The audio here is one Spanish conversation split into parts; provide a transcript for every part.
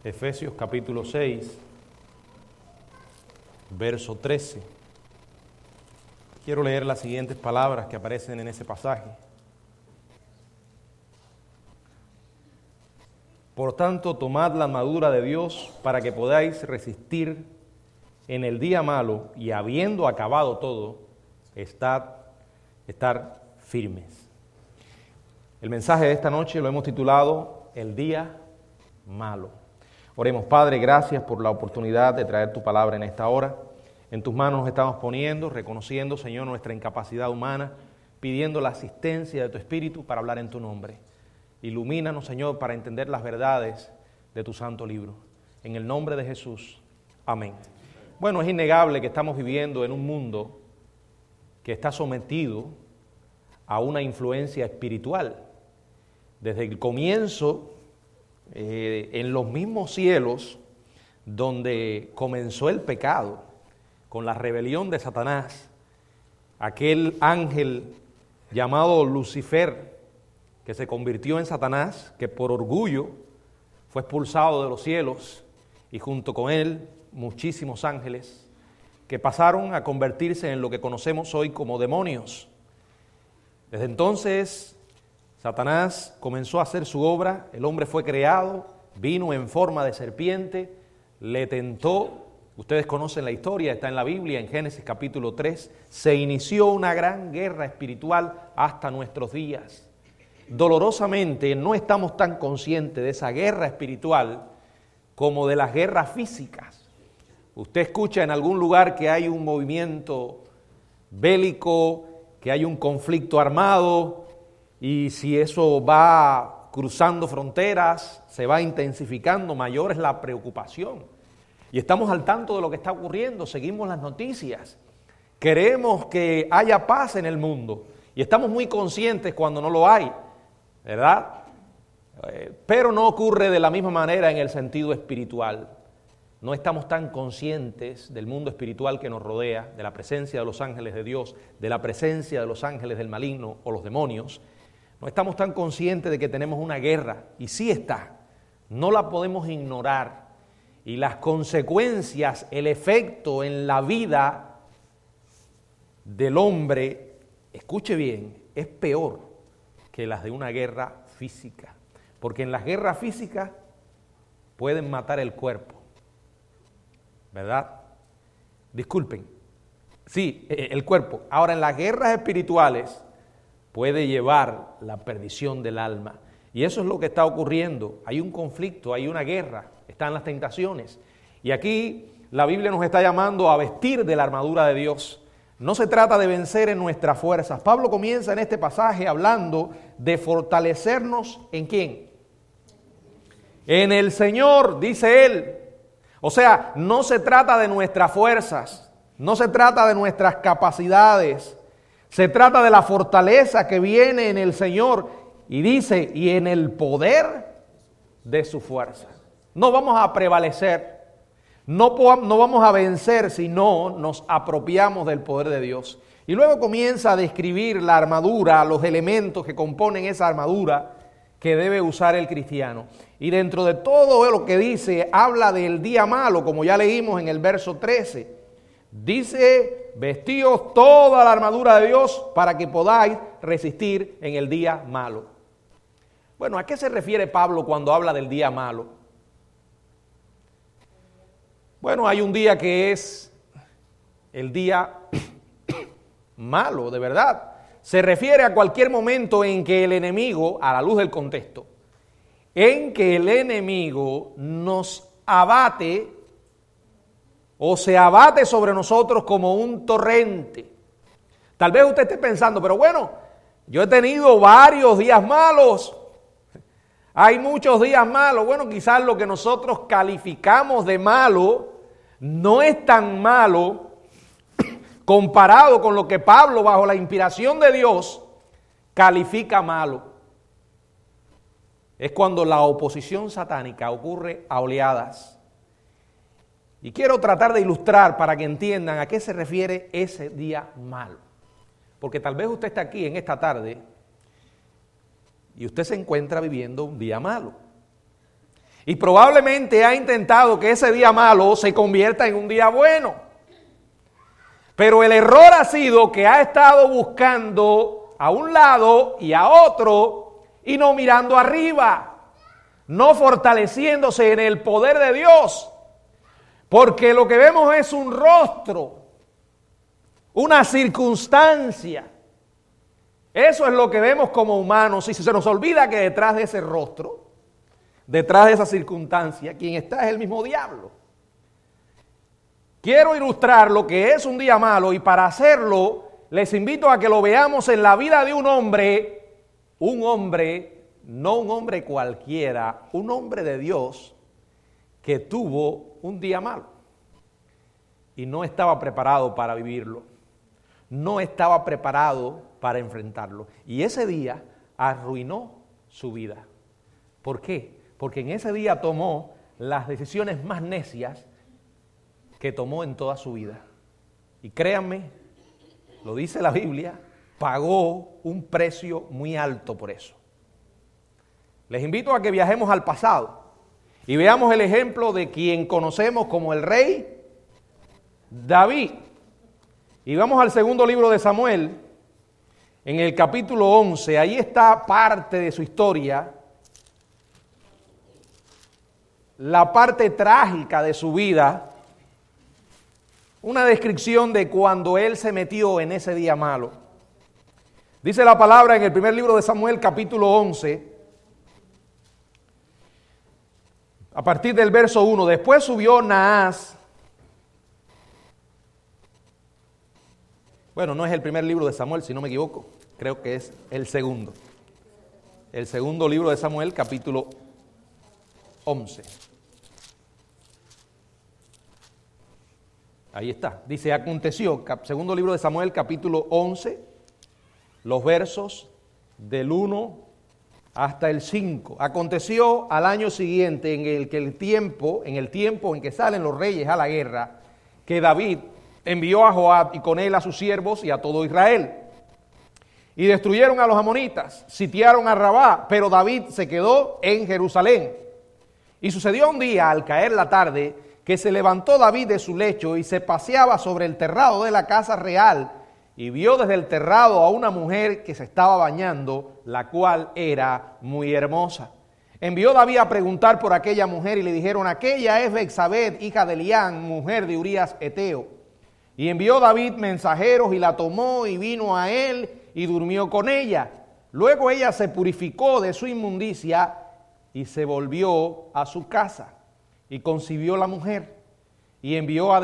Efesios capítulo 6, verso 13. Quiero leer las siguientes palabras que aparecen en ese pasaje. Por tanto, tomad la armadura de Dios para que podáis resistir en el día malo y habiendo acabado todo, estar firmes. El mensaje de esta noche lo hemos titulado El día malo. Oremos. Padre, gracias por la oportunidad de traer tu palabra en esta hora. En tus manos nos estamos poniendo, reconociendo, Señor, nuestra incapacidad humana, pidiendo la asistencia de tu Espíritu para hablar en tu nombre. Ilumínanos, Señor, para entender las verdades de tu santo libro. En el nombre de Jesús. Amén. Bueno, es innegable que estamos viviendo en un mundo que está sometido a una influencia espiritual. Desde el comienzo, en los mismos cielos donde comenzó el pecado, con la rebelión de Satanás, aquel ángel llamado Lucifer, que se convirtió en Satanás, que por orgullo fue expulsado de los cielos, y junto con él muchísimos ángeles, que pasaron a convertirse en lo que conocemos hoy como demonios. Desde entonces, Satanás comenzó a hacer su obra, el hombre fue creado, vino en forma de serpiente, le tentó. Ustedes conocen la historia, está en la Biblia, en Génesis capítulo 3, se inició una gran guerra espiritual hasta nuestros días. Dolorosamente no estamos tan conscientes de esa guerra espiritual como de las guerras físicas. Usted escucha en algún lugar que hay un movimiento bélico, que hay un conflicto armado, y si eso va cruzando fronteras, se va intensificando, mayor es la preocupación. Y estamos al tanto de lo que está ocurriendo, seguimos las noticias, queremos que haya paz en el mundo y estamos muy conscientes cuando no lo hay, ¿verdad? Pero no ocurre de la misma manera en el sentido espiritual. No estamos tan conscientes del mundo espiritual que nos rodea, de la presencia de los ángeles de Dios, de la presencia de los ángeles del maligno o los demonios. No estamos tan conscientes de que tenemos una guerra, y sí está, no la podemos ignorar. Y las consecuencias, el efecto en la vida del hombre, escuche bien, es peor que las de una guerra física. Porque en las guerras físicas pueden matar el cuerpo, ¿verdad? Disculpen, sí, el cuerpo. Ahora, en las guerras espirituales puede llevar la perdición del alma. Y eso es lo que está ocurriendo. Hay un conflicto, hay una guerra, están las tentaciones. Y aquí la Biblia nos está llamando a vestir de la armadura de Dios. No se trata de vencer en nuestras fuerzas. Pablo comienza en este pasaje hablando de fortalecernos ¿en quién? En el Señor, dice él. O sea, no se trata de nuestras fuerzas, no se trata de nuestras capacidades, se trata de la fortaleza que viene en el Señor, y dice, y en el poder de su fuerza. No vamos a prevalecer, no vamos a vencer si no nos apropiamos del poder de Dios. Y luego comienza a describir la armadura, los elementos que componen esa armadura que debe usar el cristiano. Y dentro de todo lo que dice, habla del día malo, como ya leímos en el verso 13. Dice, vestíos toda la armadura de Dios para que podáis resistir en el día malo. Bueno, ¿a qué se refiere Pablo cuando habla del día malo? Bueno, hay un día que es el día malo, de verdad. Se refiere a cualquier momento en que el enemigo, a la luz del contexto, en que el enemigo nos abate o se abate sobre nosotros como un torrente. Tal vez usted esté pensando, pero bueno, yo he tenido varios días malos. Hay muchos días malos. Bueno, quizás lo que nosotros calificamos de malo no es tan malo comparado con lo que Pablo, bajo la inspiración de Dios, califica malo. Es cuando la oposición satánica ocurre a oleadas. Y quiero tratar de ilustrar para que entiendan a qué se refiere ese día malo. Porque tal vez usted está aquí en esta tarde y usted se encuentra viviendo un día malo. Y probablemente ha intentado que ese día malo se convierta en un día bueno. Pero el error ha sido que ha estado buscando a un lado y a otro y no mirando arriba, no fortaleciéndose en el poder de Dios. Porque lo que vemos es un rostro, una circunstancia. Eso es lo que vemos como humanos. Y se nos olvida que detrás de ese rostro, detrás de esa circunstancia, quien está es el mismo diablo. Quiero ilustrar lo que es un día malo y para hacerlo les invito a que lo veamos en la vida de un hombre, no un hombre cualquiera, un hombre de Dios que tuvo un día malo y no estaba preparado para vivirlo, no estaba preparado para enfrentarlo y ese día arruinó su vida. ¿Por qué? Porque en ese día tomó las decisiones más necias que tomó en toda su vida. Y créanme, lo dice la Biblia, pagó un precio muy alto por eso. Les invito a que viajemos al pasado y veamos el ejemplo de quien conocemos como el rey David. Y vamos al segundo libro de Samuel, en el capítulo 11, ahí está parte de su historia, la parte trágica de su vida, una descripción de cuando él se metió en ese día malo. Dice la palabra en el primer libro de Samuel, capítulo 11, a partir del verso 1, después subió Naas. Bueno, no es el primer libro de Samuel, si no me equivoco, creo que es el segundo. El segundo libro de Samuel, capítulo 11. Ahí está, dice, aconteció, segundo libro de Samuel, capítulo 11, los versos del 1 hasta el 5. Aconteció al año siguiente, en el tiempo en que salen los reyes a la guerra, que David envió a Joab y con él a sus siervos y a todo Israel. Y destruyeron a los amonitas, sitiaron a Rabá, pero David se quedó en Jerusalén. Y sucedió un día, al caer la tarde, que se levantó David de su lecho y se paseaba sobre el terrado de la casa real y vio desde el terrado a una mujer que se estaba bañando, la cual era muy hermosa. Envió David a preguntar por aquella mujer y le dijeron, aquella es Betsabé, hija de Elián, mujer de Urías Eteo. Y envió David mensajeros y la tomó y vino a él y durmió con ella. Luego ella se purificó de su inmundicia y se volvió a su casa. Y concibió la mujer y envió a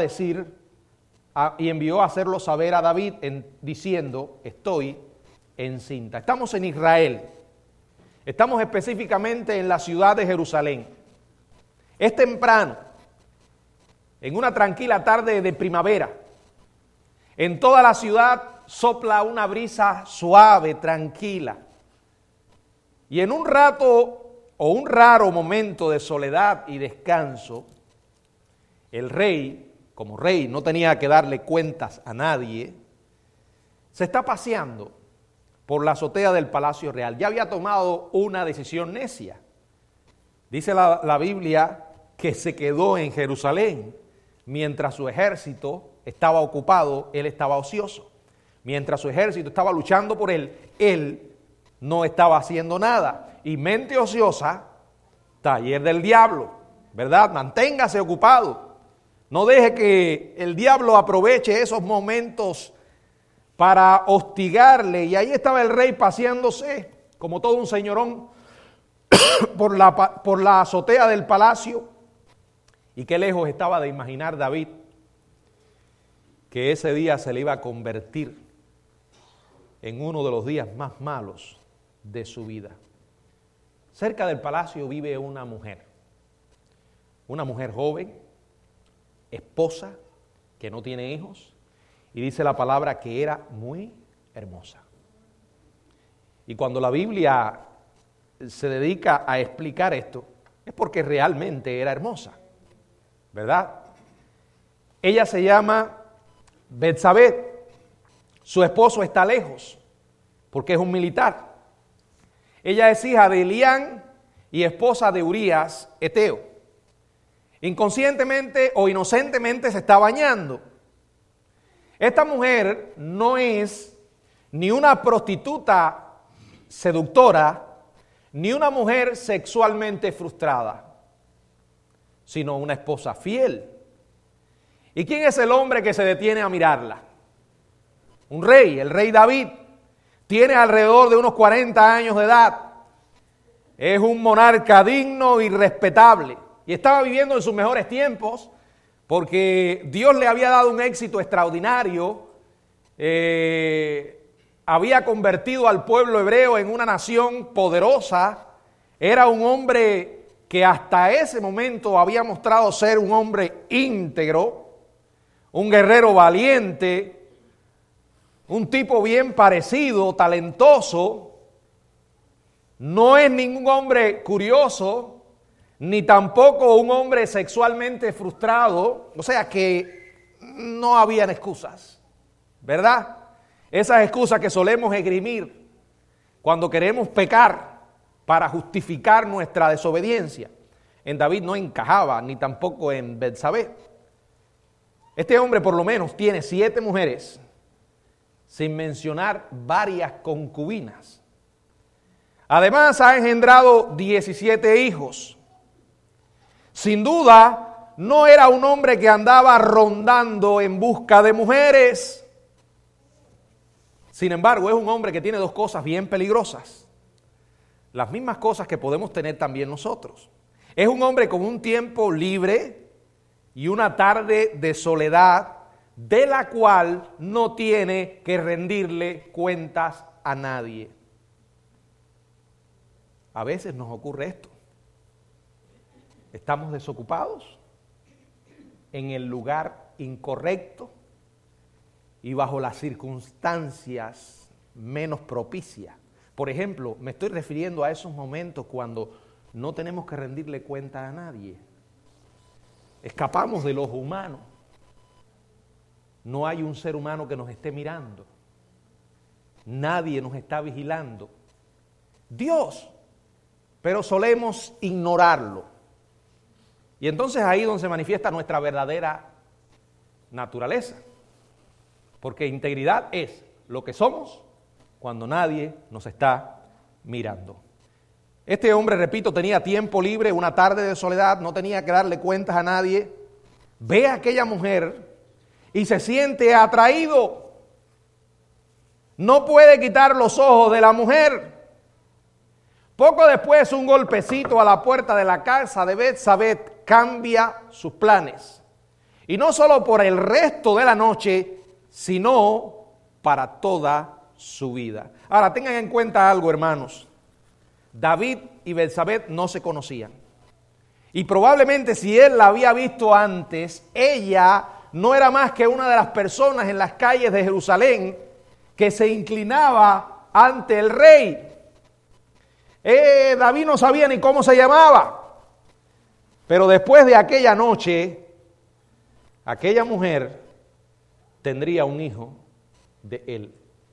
hacerlo saber a David diciendo, estoy encinta. Estamos en Israel, estamos específicamente en la ciudad de Jerusalén. Es temprano, en una tranquila tarde de primavera. En toda la ciudad sopla una brisa suave, tranquila. Y en un rato o un raro momento de soledad y descanso, el rey, como rey no tenía que darle cuentas a nadie, se está paseando por la azotea del Palacio Real. Ya había tomado una decisión necia. Dice la Biblia que se quedó en Jerusalén mientras su ejército estaba ocupado, él estaba ocioso. Mientras su ejército estaba luchando por él no estaba haciendo nada. Y mente ociosa, taller del diablo, ¿verdad? Manténgase ocupado. No deje que el diablo aproveche esos momentos para hostigarle. Y ahí estaba el rey paseándose, como todo un señorón, por la azotea del palacio. Y qué lejos estaba de imaginar David que ese día se le iba a convertir en uno de los días más malos de su vida. Cerca del palacio vive una mujer joven, esposa, que no tiene hijos, y dice la palabra que era muy hermosa. Y cuando la Biblia se dedica a explicar esto, es porque realmente era hermosa, ¿verdad? Ella se llama Betsabé, su esposo está lejos, porque es un militar. Ella es hija de Elián, y esposa de Urías Eteo. Inconscientemente o inocentemente se está bañando. Esta mujer no es ni una prostituta seductora, ni una mujer sexualmente frustrada, sino una esposa fiel. ¿Y quién es el hombre que se detiene a mirarla? Un rey, el rey David. Tiene alrededor de unos 40 años de edad. Es un monarca digno y respetable. Y estaba viviendo en sus mejores tiempos porque Dios le había dado un éxito extraordinario. Había convertido al pueblo hebreo en una nación poderosa. Era un hombre que hasta ese momento había mostrado ser un hombre íntegro, un guerrero valiente, un tipo bien parecido, talentoso. No es ningún hombre curioso, ni tampoco un hombre sexualmente frustrado. O sea que no habían excusas, ¿verdad? Esas excusas que solemos esgrimir cuando queremos pecar para justificar nuestra desobediencia. En David no encajaba, ni tampoco en Betsabé. Este hombre por lo menos tiene 7 mujeres, sin mencionar varias concubinas. Además ha engendrado 17 hijos. Sin duda, no era un hombre que andaba rondando en busca de mujeres. Sin embargo, es un hombre que tiene 2 cosas bien peligrosas. Las mismas cosas que podemos tener también nosotros. Es un hombre con un tiempo libre y una tarde de soledad, de la cual no tiene que rendirle cuentas a nadie. A veces nos ocurre esto. Estamos desocupados, en el lugar incorrecto y bajo las circunstancias menos propicias. Por ejemplo, me estoy refiriendo a esos momentos cuando no tenemos que rendirle cuentas a nadie. Escapamos del ojo humano. No hay un ser humano que nos esté mirando. Nadie nos está vigilando. Dios, pero solemos ignorarlo. Y entonces ahí es donde se manifiesta nuestra verdadera naturaleza. Porque integridad es lo que somos cuando nadie nos está mirando. Este hombre, repito, tenía tiempo libre, una tarde de soledad, no tenía que darle cuentas a nadie. Ve a aquella mujer y se siente atraído. No puede quitar los ojos de la mujer. Poco después, un golpecito a la puerta de la casa de Betsabé cambia sus planes. Y no solo por el resto de la noche, sino para toda su vida. Ahora, tengan en cuenta algo, hermanos. David y Betsabé no se conocían. Y probablemente si él la había visto antes, ella no era más que una de las personas en las calles de Jerusalén que se inclinaba ante el rey. David no sabía ni cómo se llamaba. Pero después de aquella noche, aquella mujer tendría un hijo de él.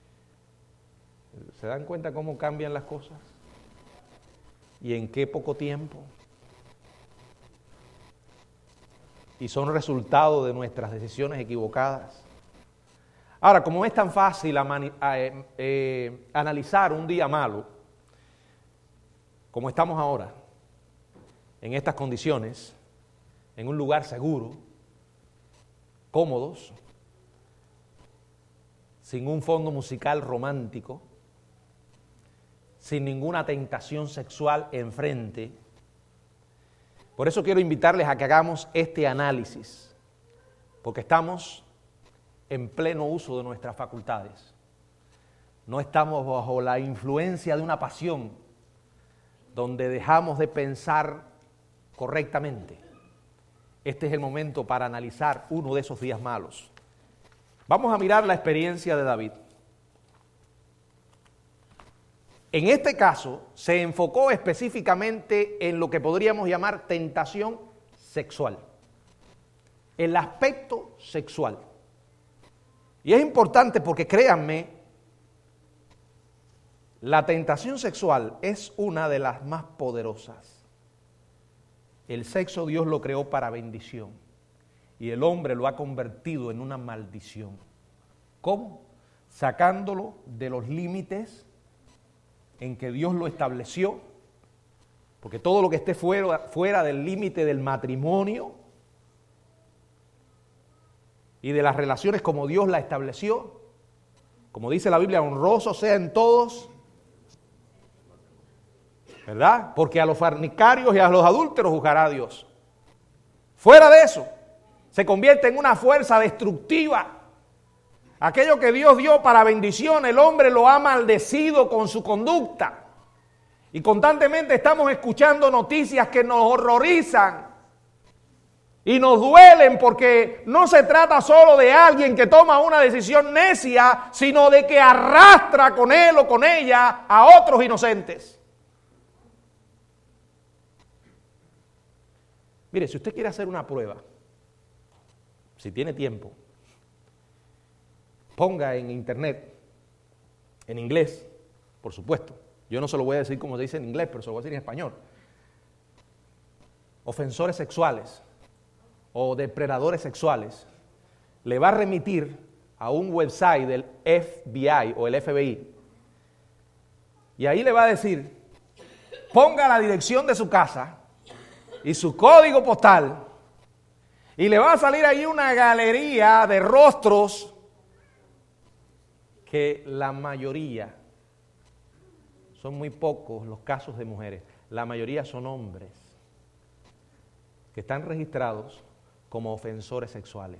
¿Se dan cuenta cómo cambian las cosas? ¿Y en qué poco tiempo? Y son resultado de nuestras decisiones equivocadas. Ahora, como es tan fácil analizar un día malo, como estamos ahora, en estas condiciones, en un lugar seguro, cómodos, sin un fondo musical romántico, sin ninguna tentación sexual enfrente. Por eso quiero invitarles a que hagamos este análisis, porque estamos en pleno uso de nuestras facultades. No estamos bajo la influencia de una pasión donde dejamos de pensar correctamente. Este es el momento para analizar uno de esos días malos. Vamos a mirar la experiencia de David. En este caso, se enfocó específicamente en lo que podríamos llamar tentación sexual. El aspecto sexual. Y es importante porque créanme, La tentación sexual es una de las más poderosas. El sexo Dios lo creó para bendición y el hombre lo ha convertido en una maldición. ¿Cómo? Sacándolo de los límites en que Dios lo estableció, porque todo lo que esté fuera del límite del matrimonio y de las relaciones como Dios la estableció, como dice la Biblia, honroso sea en todos, ¿verdad? Porque a los fornicarios y a los adúlteros juzgará Dios. Fuera de eso, se convierte en una fuerza destructiva. Aquello que Dios dio para bendición, el hombre lo ha maldecido con su conducta. Y constantemente estamos escuchando noticias que nos horrorizan y nos duelen, porque no se trata solo de alguien que toma una decisión necia, sino de que arrastra con él o con ella a otros inocentes. Mire, si usted quiere hacer una prueba, si tiene tiempo, ponga en internet, en inglés, por supuesto. Yo no se lo voy a decir como se dice en inglés, pero se lo voy a decir en español. Ofensores sexuales o depredadores sexuales. Le va a remitir a un website del FBI o el FBI. Y ahí le va a decir, ponga la dirección de su casa y su código postal. Y le va a salir ahí una galería de rostros que la mayoría, son muy pocos los casos de mujeres, la mayoría son hombres que están registrados como ofensores sexuales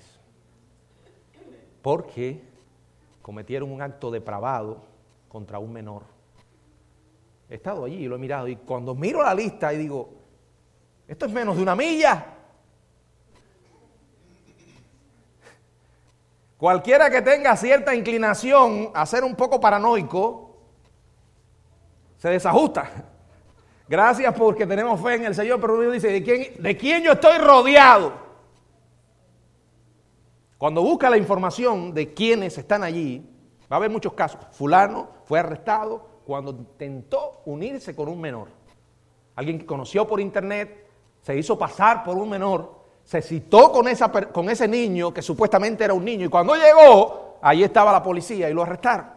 porque cometieron un acto depravado contra un menor. He estado allí y lo he mirado, y cuando miro la lista y digo, esto es menos de una milla. Cualquiera que tenga cierta inclinación a ser un poco paranoico, se desajusta. Gracias porque tenemos fe en el Señor, pero uno dice, ¿de quién yo estoy rodeado? Cuando busca la información de quienes están allí, va a haber muchos casos. Fulano fue arrestado cuando intentó unirse con un menor. Alguien que conoció por internet, se hizo pasar por un menor, se citó con ese niño que supuestamente era un niño, y cuando llegó, ahí estaba la policía y lo arrestaron.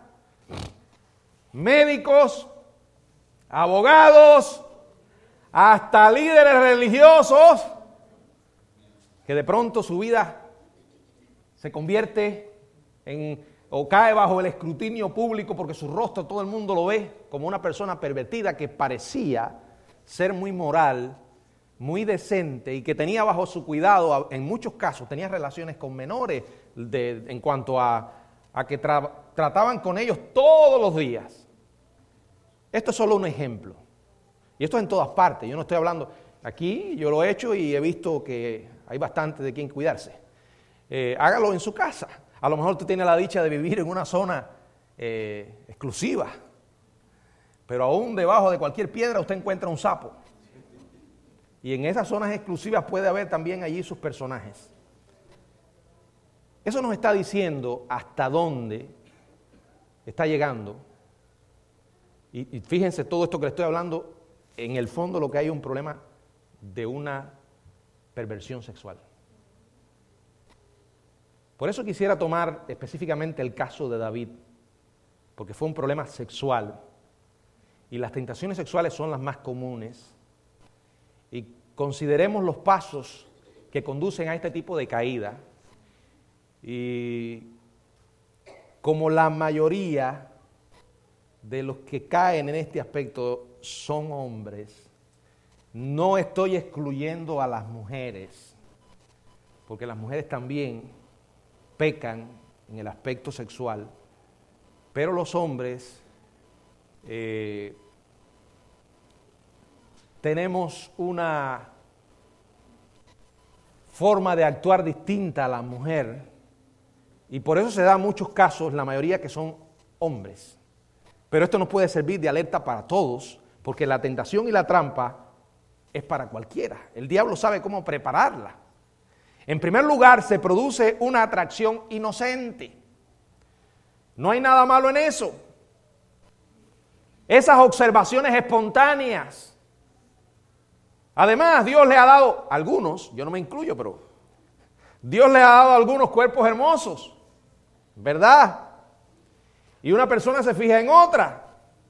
Médicos, abogados, hasta líderes religiosos, que de pronto su vida se convierte o cae bajo el escrutinio público porque su rostro todo el mundo lo ve como una persona pervertida que parecía ser muy moral, muy decente, y que tenía bajo su cuidado, en muchos casos, tenía relaciones con menores en cuanto a que trataban con ellos todos los días. Esto es solo un ejemplo. Y esto es en todas partes. Yo no estoy hablando aquí, yo lo he hecho y he visto que hay bastante de quien cuidarse. Hágalo en su casa. A lo mejor tú tienes la dicha de vivir en una zona exclusiva, pero aún debajo de cualquier piedra usted encuentra un sapo. Y en esas zonas exclusivas puede haber también allí sus personajes. Eso nos está diciendo hasta dónde está llegando. Y fíjense, todo esto que le estoy hablando, en el fondo lo que hay es un problema de una perversión sexual. Por eso quisiera tomar específicamente el caso de David, porque fue un problema sexual. Y las tentaciones sexuales son las más comunes. Y consideremos los pasos que conducen a este tipo de caída. Y como la mayoría de los que caen en este aspecto son hombres, no estoy excluyendo a las mujeres, porque las mujeres también pecan en el aspecto sexual, pero los hombres tenemos una forma de actuar distinta a la mujer, y por eso se dan muchos casos, la mayoría que son hombres. Pero esto nos puede servir de alerta para todos, porque la tentación y la trampa es para cualquiera. El diablo sabe cómo prepararla. En primer lugar, se produce una atracción inocente. No hay nada malo en eso. esas observaciones espontáneas. Además, Dios le ha dado a algunos, yo no me incluyo, pero Dios le ha dado a algunos cuerpos hermosos, ¿verdad? Y una persona se fija en otra.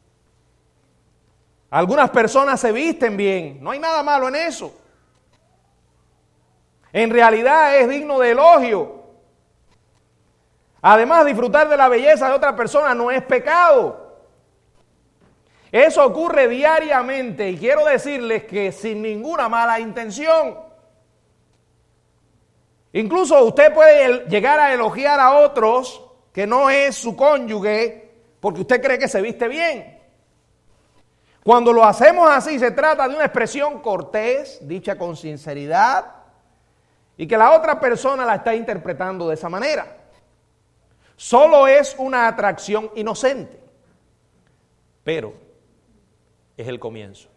Algunas personas se visten bien, no hay nada malo en eso. En realidad es digno de elogio. Además, disfrutar de la belleza de otra persona no es pecado. Eso ocurre diariamente y quiero decirles que sin ninguna mala intención. Incluso usted puede llegar a elogiar a otros que no es su cónyuge porque usted cree que se viste bien. Cuando lo hacemos así se trata de una expresión cortés, dicha con sinceridad, y que la otra persona la está interpretando de esa manera. Solo es una atracción inocente, pero es el comienzo.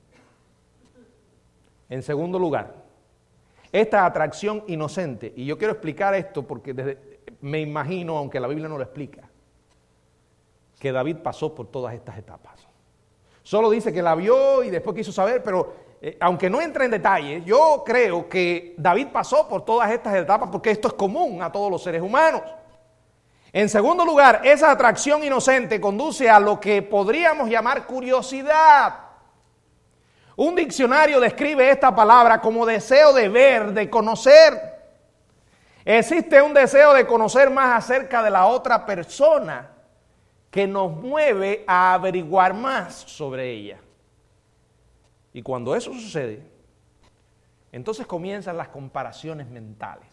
En segundo lugar, esta atracción inocente, y yo quiero explicar esto porque me imagino, aunque la Biblia no lo explica, que David pasó por todas estas etapas. Solo dice que la vio y después quiso saber, pero aunque no entra en detalles, yo creo que David pasó por todas estas etapas porque esto es común a todos los seres humanos. En segundo lugar, esa atracción inocente conduce a lo que podríamos llamar curiosidad. Un diccionario describe esta palabra como deseo de ver, de conocer. Existe un deseo de conocer más acerca de la otra persona que nos mueve a averiguar más sobre ella. Y cuando eso sucede, entonces comienzan las comparaciones mentales.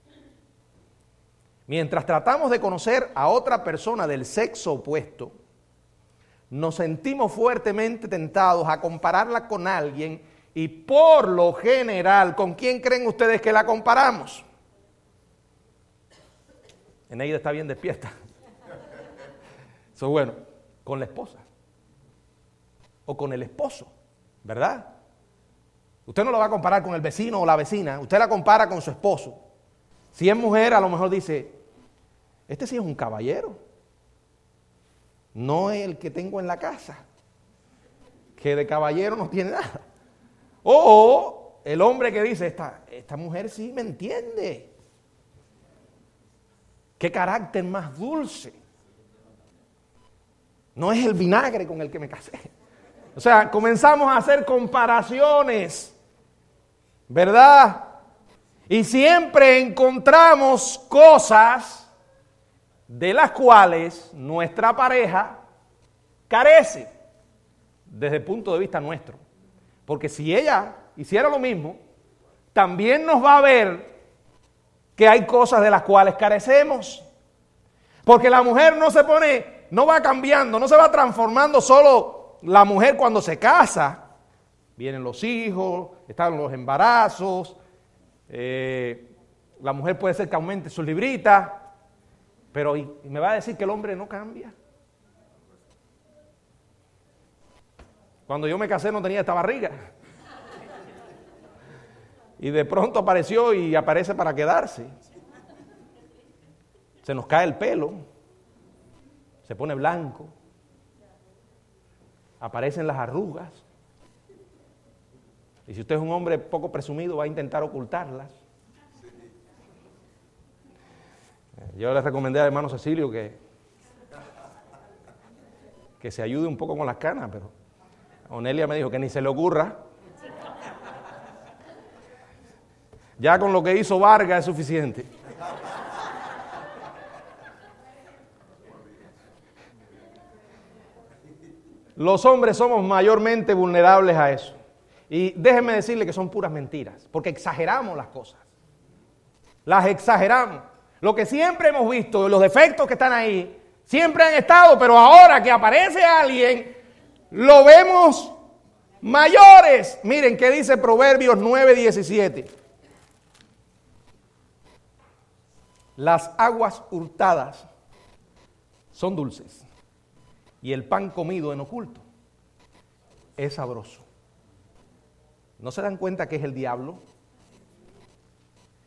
Mientras tratamos de conocer a otra persona del sexo opuesto, nos sentimos fuertemente tentados a compararla con alguien y por lo general, ¿con quién creen ustedes que la comparamos? Eneida está bien despierta. Eso es bueno, con la esposa o con el esposo, ¿verdad? Usted no lo va a comparar con el vecino o la vecina, usted la compara con su esposo. Si es mujer, a lo mejor dice, este sí es un caballero, no es el que tengo en la casa, que de caballero no tiene nada. O el hombre que dice, esta mujer sí me entiende, qué carácter más dulce. No es el vinagre con el que me casé. O sea, comenzamos a hacer comparaciones, ¿verdad? Y siempre encontramos cosas de las cuales nuestra pareja carece desde el punto de vista nuestro. Porque si ella hiciera lo mismo, también nos va a ver que hay cosas de las cuales carecemos. Porque la mujer no va cambiando, no se va transformando solo la mujer cuando se casa. Vienen los hijos, están los embarazos, la mujer puede ser que aumente sus libritas, pero y me va a decir que el hombre no cambia. Cuando yo me casé no tenía esta barriga. Y de pronto apareció y aparece para quedarse. Se nos cae el pelo, se pone blanco, aparecen las arrugas. Y si usted es un hombre poco presumido, va a intentar ocultarlas. Yo le recomendé al hermano Cecilio que se ayude un poco con las canas, pero Onelia me dijo que ni se le ocurra. Ya con lo que hizo Vargas es suficiente. Los hombres somos mayormente vulnerables a eso. Y déjenme decirle que son puras mentiras, porque exageramos las cosas. Las exageramos. Lo que siempre hemos visto, los defectos que están ahí, siempre han estado, pero ahora que aparece alguien, lo vemos mayores. Miren qué dice Proverbios 9:17. Las aguas hurtadas son dulces y el pan comido en oculto es sabroso. ¿No se dan cuenta que es el diablo?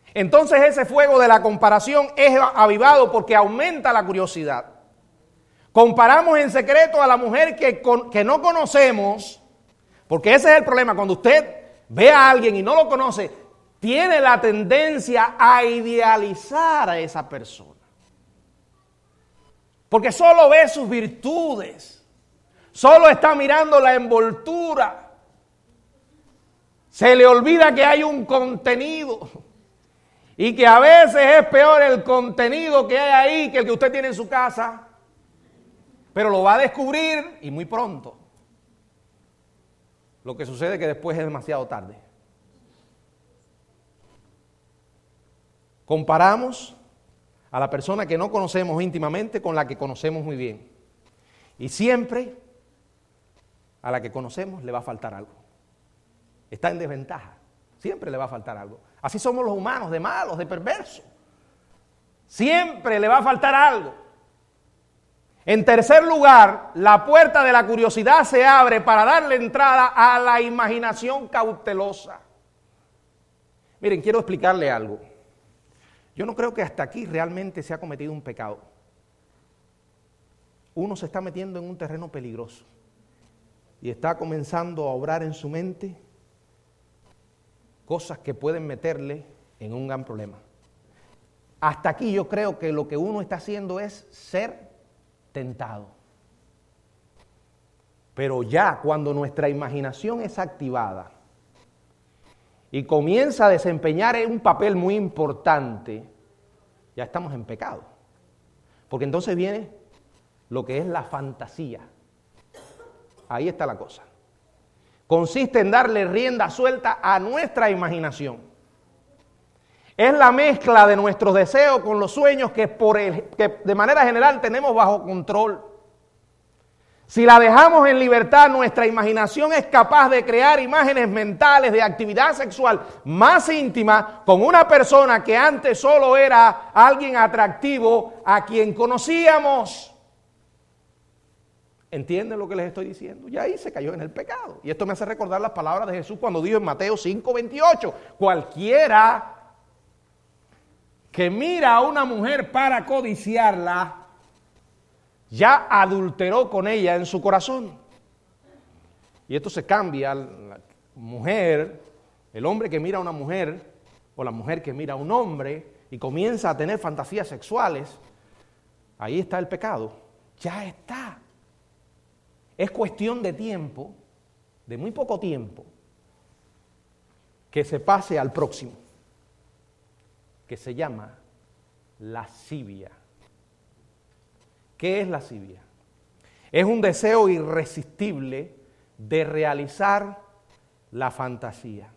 Entonces ese fuego de la comparación es avivado porque aumenta la curiosidad. Comparamos en secreto a la mujer que no conocemos, porque ese es el problema. Cuando usted ve a alguien y no lo conoce, tiene la tendencia a idealizar a esa persona. Porque solo ve sus virtudes, solo está mirando la envoltura. Se le olvida que hay un contenido y que a veces es peor el contenido que hay ahí que el que usted tiene en su casa. Pero lo va a descubrir y muy pronto. Lo que sucede es que después es demasiado tarde. Comparamos a la persona que no conocemos íntimamente con la que conocemos muy bien. Y siempre a la que conocemos le va a faltar algo. Está en desventaja. Siempre le va a faltar algo. Así somos los humanos, de malos, de perversos. Siempre le va a faltar algo. En tercer lugar, la puerta de la curiosidad se abre para darle entrada a la imaginación cautelosa. Miren, quiero explicarle algo. Yo no creo que hasta aquí realmente se ha cometido un pecado. Uno se está metiendo en un terreno peligroso y está comenzando a obrar en su mente cosas que pueden meterle en un gran problema. Hasta aquí yo creo que lo que uno está haciendo es ser tentado. Pero ya cuando nuestra imaginación es activada y comienza a desempeñar un papel muy importante, ya estamos en pecado. Porque entonces viene lo que es la fantasía. Ahí está la cosa. Consiste en darle rienda suelta a nuestra imaginación. Es la mezcla de nuestros deseos con los sueños que de manera general tenemos bajo control. Si la dejamos en libertad, nuestra imaginación es capaz de crear imágenes mentales de actividad sexual más íntima con una persona que antes solo era alguien atractivo a quien conocíamos. ¿Entienden lo que les estoy diciendo? Y ahí se cayó en el pecado. Y esto me hace recordar las palabras de Jesús cuando dijo en Mateo 5:28, cualquiera que mira a una mujer para codiciarla, ya adulteró con ella en su corazón. Y esto se cambia, la mujer, el hombre que mira a una mujer, o la mujer que mira a un hombre, y comienza a tener fantasías sexuales, ahí está el pecado, ya está. Es cuestión de tiempo, de muy poco tiempo, que se pase al próximo, que se llama lascivia. ¿Qué es lascivia? Es un deseo irresistible de realizar la fantasía.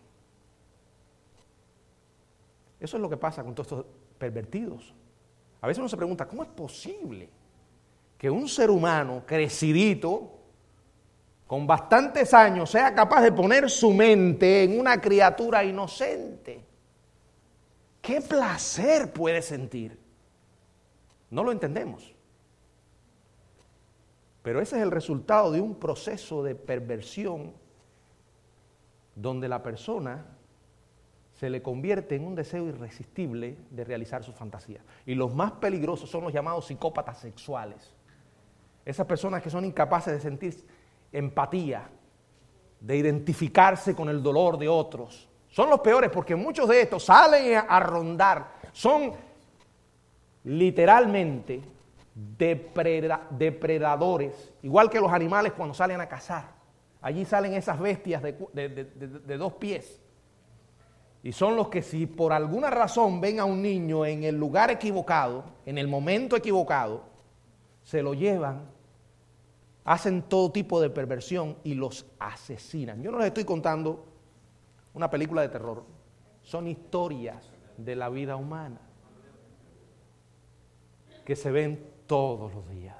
Eso es lo que pasa con todos estos pervertidos. A veces uno se pregunta, ¿cómo es posible que un ser humano crecidito, con bastantes años, sea capaz de poner su mente en una criatura inocente? ¿Qué placer puede sentir? No lo entendemos. Pero ese es el resultado de un proceso de perversión donde la persona se le convierte en un deseo irresistible de realizar su fantasía. Y los más peligrosos son los llamados psicópatas sexuales. Esas personas que son incapaces de sentir empatía, de identificarse con el dolor de otros. Son los peores porque muchos de estos salen a rondar. Son literalmente depredadores, igual que los animales cuando salen a cazar. Allí salen esas bestias de 2 pies. Y son los que si por alguna razón ven a un niño en el lugar equivocado, en el momento equivocado, se lo llevan, hacen todo tipo de perversión y los asesinan. Yo no les estoy contando una película de terror, son historias de la vida humana que se ven todos los días.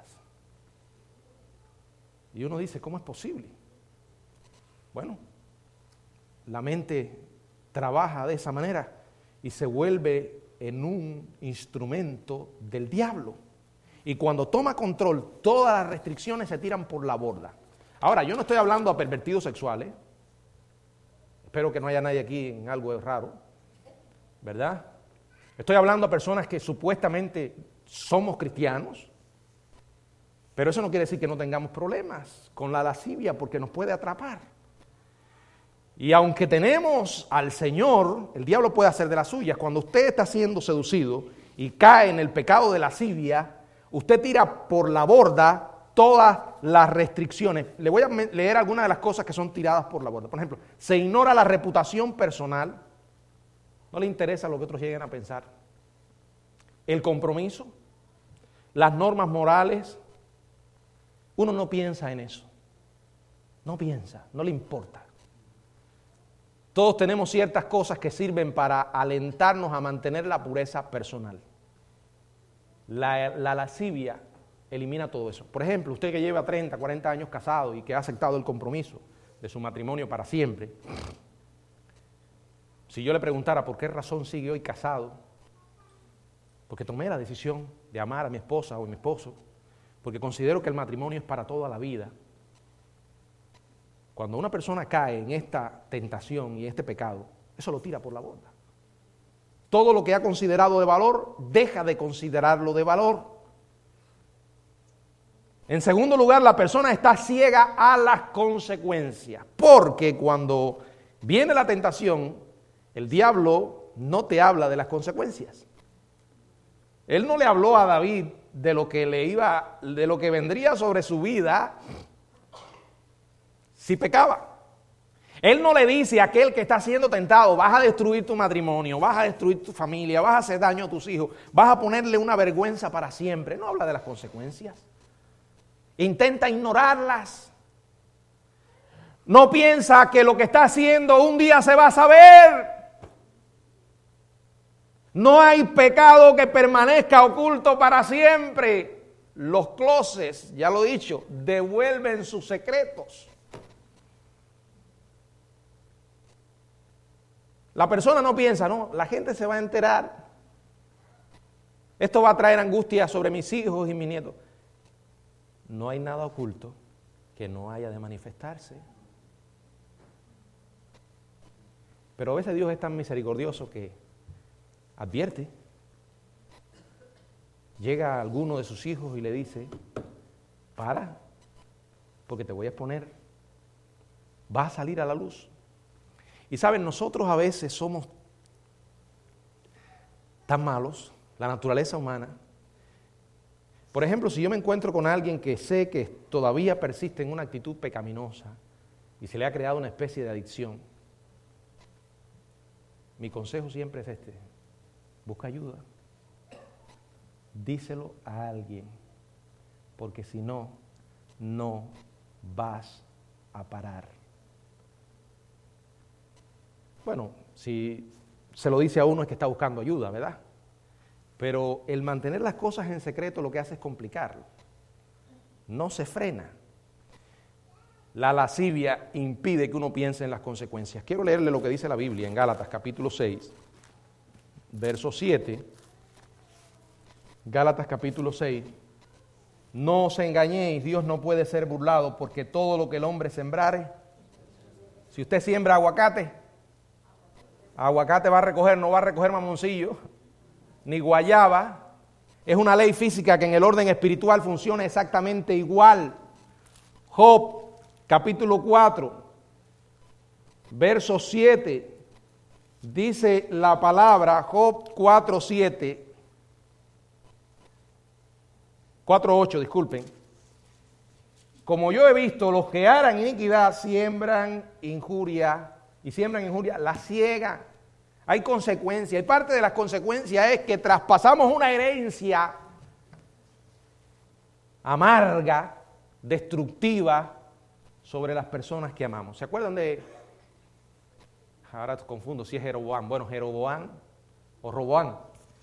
Y uno dice, ¿cómo es posible? Bueno, la mente trabaja de esa manera y se vuelve en un instrumento del diablo. Y cuando toma control, todas las restricciones se tiran por la borda. Ahora, yo no estoy hablando a pervertidos sexuales. Espero que no haya nadie aquí en algo raro, ¿verdad? Estoy hablando a personas que supuestamente somos cristianos Pero eso no quiere decir que no tengamos problemas con la lascivia, porque nos puede atrapar. Y aunque tenemos al Señor, el diablo puede hacer de las suyas. Cuando usted está siendo seducido y cae en el pecado de lascivia, usted tira por la borda todas las restricciones. Le voy a leer algunas de las cosas que son tiradas por la borda. Por ejemplo, se ignora la reputación personal. No le interesa lo que otros lleguen a pensar. El compromiso, las normas morales. Uno no piensa en eso. No piensa, no le importa. Todos tenemos ciertas cosas que sirven para alentarnos a mantener la pureza personal. La lascivia elimina todo eso. Por ejemplo, usted que lleva 30, 40 años casado y que ha aceptado el compromiso de su matrimonio para siempre, si yo le preguntara por qué razón sigue hoy casado, porque tomé la decisión de amar a mi esposa o a mi esposo, porque considero que el matrimonio es para toda la vida. Cuando una persona cae en esta tentación y este pecado, eso lo tira por la borda. Todo lo que ha considerado de valor, deja de considerarlo de valor. En segundo lugar, la persona está ciega a las consecuencias, porque cuando viene la tentación, el diablo no te habla de las consecuencias. Él no le habló a David de lo que vendría sobre su vida si pecaba. Él no le dice a aquel que está siendo tentado: vas a destruir tu matrimonio, vas a destruir tu familia, vas a hacer daño a tus hijos, vas a ponerle una vergüenza para siempre. No habla de las consecuencias. Intenta ignorarlas. No piensa que lo que está haciendo un día se va a saber. No hay pecado que permanezca oculto para siempre. Los closets, ya lo he dicho, devuelven sus secretos. La persona no piensa, no, la gente se va a enterar. Esto va a traer angustia sobre mis hijos y mis nietos. No hay nada oculto que no haya de manifestarse. Pero a veces Dios es tan misericordioso que advierte. Llega alguno de sus hijos y le dice: para, porque te voy a exponer. Vas a salir a la luz. Y saben, nosotros a veces somos tan malos, la naturaleza humana. Por ejemplo, si yo me encuentro con alguien que sé que todavía persiste en una actitud pecaminosa y se le ha creado una especie de adicción, mi consejo siempre es este: busca ayuda. Díselo a alguien, porque si no, no vas a parar. Bueno, si se lo dice a uno es que está buscando ayuda, ¿verdad? Pero el mantener las cosas en secreto lo que hace es complicarlo. No se frena. La lascivia impide que uno piense en las consecuencias. Quiero leerle lo que dice la Biblia en Gálatas capítulo 6, verso 7. Gálatas capítulo 6. No os engañéis, Dios no puede ser burlado, porque todo lo que el hombre sembrare, si usted siembra aguacate va a recoger, no va a recoger mamoncillo, ni guayaba. Es una ley física que en el orden espiritual funciona exactamente igual. Job, capítulo 4, verso 7, dice la palabra, Job 4:7, 4:8, disculpen. Como yo he visto, los que harán iniquidad siembran injuria, y siembran injuria, la ciegan. Hay consecuencias, y parte de las consecuencias es que traspasamos una herencia amarga, destructiva, sobre las personas que amamos. ¿Se acuerdan de? Ahora confundo si es Jeroboam. Bueno, Jeroboam o Roboam.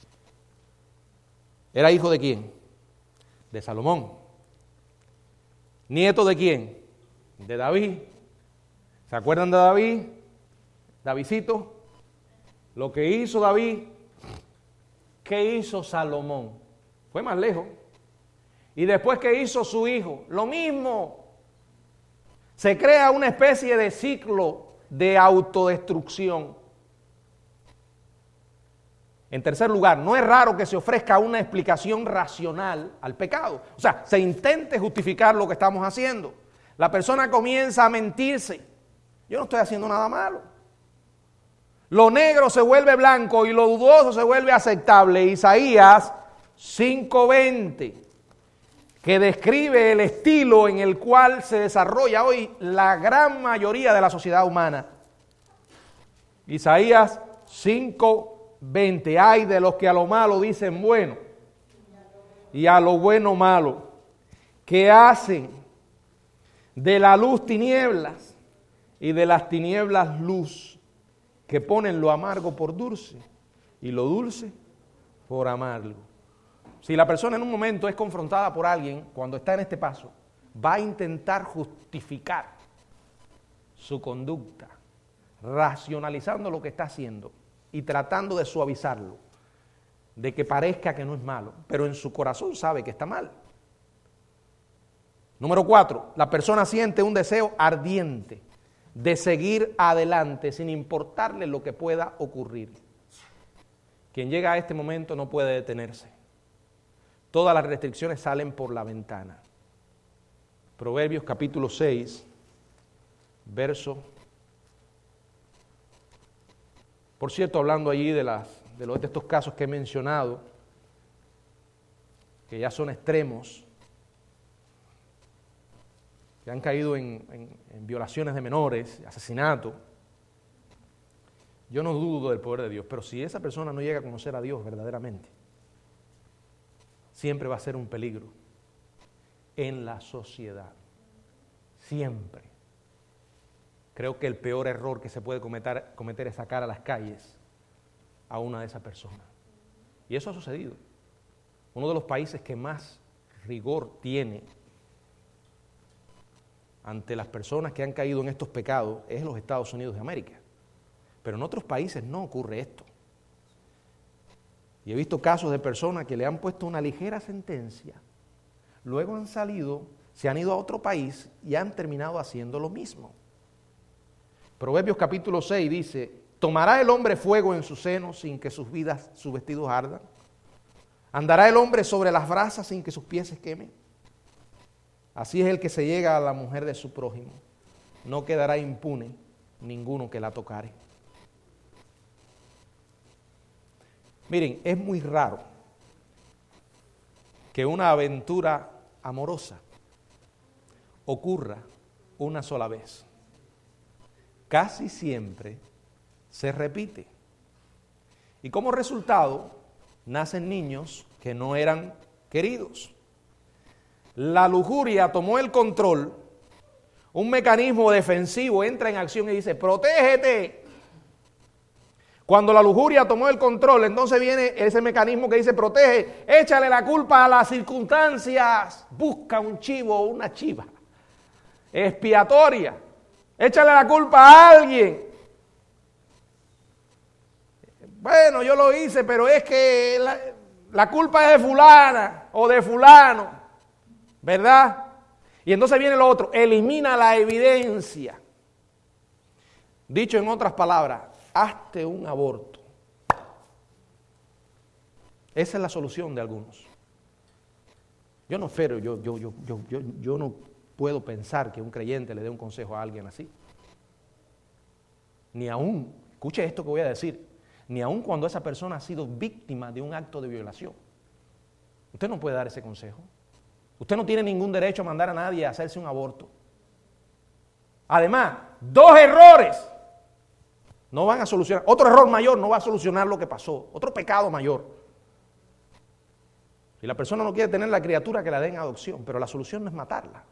¿Era hijo de quién? De Salomón. ¿Nieto de quién? De David. ¿Se acuerdan de David? Davidcito. Lo que hizo David, ¿qué hizo Salomón? Fue más lejos. Y después, ¿qué hizo su hijo? Lo mismo. Se crea una especie de ciclo de autodestrucción. En tercer lugar, no es raro que se ofrezca una explicación racional al pecado. O sea, se intente justificar lo que estamos haciendo. La persona comienza a mentirse. Yo no estoy haciendo nada malo. Lo negro se vuelve blanco y lo dudoso se vuelve aceptable. Isaías 5:20, que describe el estilo en el cual se desarrolla hoy la gran mayoría de la sociedad humana. Isaías 5:20, ay de los que a lo malo dicen bueno y a lo bueno malo, que hacen de la luz tinieblas y de las tinieblas luz, que ponen lo amargo por dulce y lo dulce por amargo. Si la persona en un momento es confrontada por alguien, cuando está en este paso, va a intentar justificar su conducta, racionalizando lo que está haciendo y tratando de suavizarlo, de que parezca que no es malo, pero en su corazón sabe que está mal. Número 4, la persona siente un deseo ardiente de seguir adelante sin importarle lo que pueda ocurrir. Quien llega a este momento no puede detenerse. Todas las restricciones salen por la ventana. Proverbios capítulo 6, verso. Por cierto, hablando allí de estos casos que he mencionado, que ya son extremos, que han caído en violaciones de menores, asesinato, yo no dudo del poder de Dios, pero si esa persona no llega a conocer a Dios verdaderamente, siempre va a ser un peligro en la sociedad. Siempre. Creo que el peor error que se puede cometer es sacar a las calles a una de esas personas. Y eso ha sucedido. Uno de los países que más rigor tiene ante las personas que han caído en estos pecados es los Estados Unidos de América. Pero en otros países no ocurre esto. Y he visto casos de personas que le han puesto una ligera sentencia, luego han salido, se han ido a otro país y han terminado haciendo lo mismo. Proverbios capítulo 6 dice, ¿tomará el hombre fuego en su seno sin que sus vestidos ardan? ¿Andará el hombre sobre las brasas sin que sus pies se quemen? Así es el que se llega a la mujer de su prójimo. No quedará impune ninguno que la tocare. Miren, es muy raro que una aventura amorosa ocurra una sola vez. Casi siempre se repite. Y como resultado, nacen niños que no eran queridos. La lujuria tomó el control, un mecanismo defensivo entra en acción y dice, protégete. Cuando la lujuria tomó el control, entonces viene ese mecanismo que dice, protege, échale la culpa a las circunstancias, busca un chivo o una chiva expiatoria, échale la culpa a alguien. Bueno, yo lo hice, pero es que la culpa es de fulana o de fulano, ¿verdad? Y entonces viene lo otro, elimina la evidencia. Dicho en otras palabras, hazte un aborto. Esa es la solución de algunos. Yo no espero, yo no puedo pensar que un creyente le dé un consejo a alguien así. Ni aún, escuche esto que voy a decir, ni aún cuando esa persona ha sido víctima de un acto de violación. Usted no puede dar ese consejo. Usted no tiene ningún derecho a mandar a nadie a hacerse un aborto. Además, 2 errores no van a solucionar, otro error mayor no va a solucionar lo que pasó, otro pecado mayor. Si la persona no quiere tener la criatura, que la den en adopción, pero la solución no es matarla.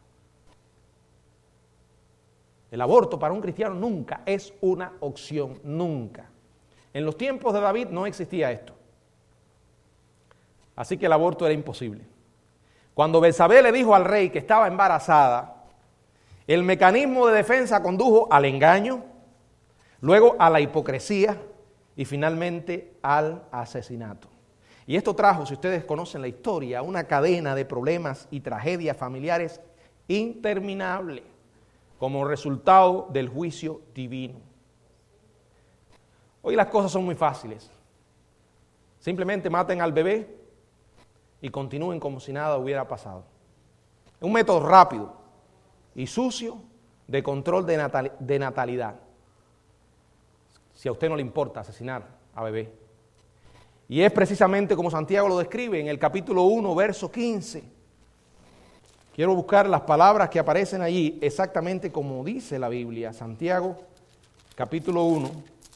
El aborto para un cristiano nunca es una opción, nunca. En los tiempos de David no existía esto. Así que el aborto era imposible. Cuando Betsabé le dijo al rey que estaba embarazada, el mecanismo de defensa condujo al engaño, luego a la hipocresía y finalmente al asesinato. Y esto trajo, si ustedes conocen la historia, una cadena de problemas y tragedias familiares interminables como resultado del juicio divino. Hoy las cosas son muy fáciles. Simplemente maten al bebé y continúen como si nada hubiera pasado. Es un método rápido y sucio de control de natalidad. Si a usted no le importa asesinar a bebé. Y es precisamente como Santiago lo describe en el capítulo 1, verso 15. Quiero buscar las palabras que aparecen allí exactamente como dice la Biblia. Santiago, capítulo 1.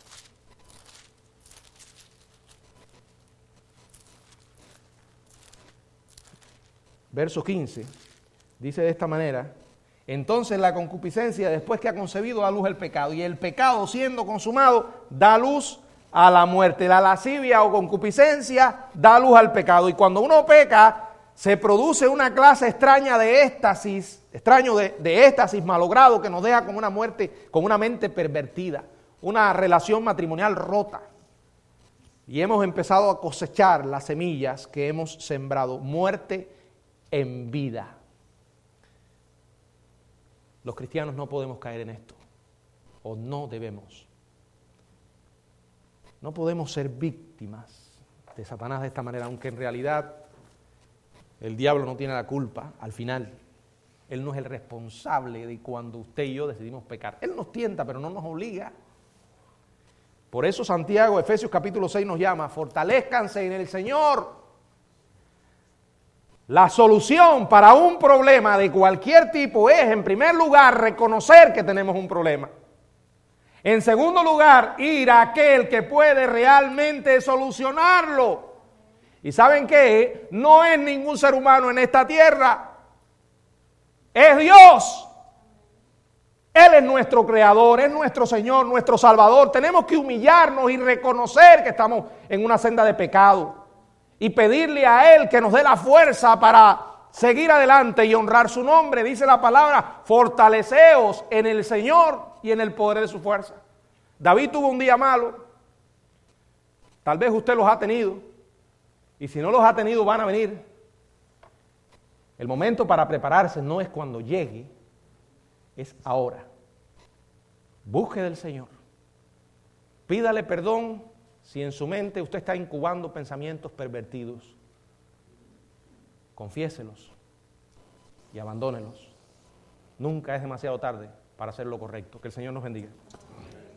Verso 15. Dice de esta manera: entonces la concupiscencia, después que ha concebido, da luz al pecado. Y el pecado, siendo consumado, da luz a la muerte. La lascivia o concupiscencia da luz al pecado. Y cuando uno peca, se produce una clase extraña de éxtasis, de éxtasis malogrado que nos deja con una muerte, con una mente pervertida, una relación matrimonial rota. Y hemos empezado a cosechar las semillas que hemos sembrado, muerte en vida. Los cristianos no podemos caer en esto, o no debemos. No podemos ser víctimas de Satanás de esta manera, aunque en realidad el diablo no tiene la culpa al final. Él no es el responsable de cuando usted y yo decidimos pecar. Él nos tienta, pero no nos obliga. Por eso Santiago, Efesios capítulo 6 nos llama: fortalezcanse en el Señor. La solución para un problema de cualquier tipo es, en primer lugar, reconocer que tenemos un problema. En segundo lugar, ir a aquel que puede realmente solucionarlo. ¿Y saben qué? No es ningún ser humano en esta tierra. Es Dios. Él es nuestro creador, es nuestro Señor, nuestro Salvador. Tenemos que humillarnos y reconocer que estamos en una senda de pecado y pedirle a Él que nos dé la fuerza para seguir adelante y honrar su nombre. Dice la palabra: fortaleceos en el Señor y en el poder de su fuerza. David tuvo un día malo. Tal vez usted los ha tenido. Y si no los ha tenido, van a venir. El momento para prepararse no es cuando llegue, es ahora. Busque del Señor. Pídale perdón si en su mente usted está incubando pensamientos pervertidos. Confiéselos y abandónelos. Nunca es demasiado tarde para hacer lo correcto. Que el Señor nos bendiga.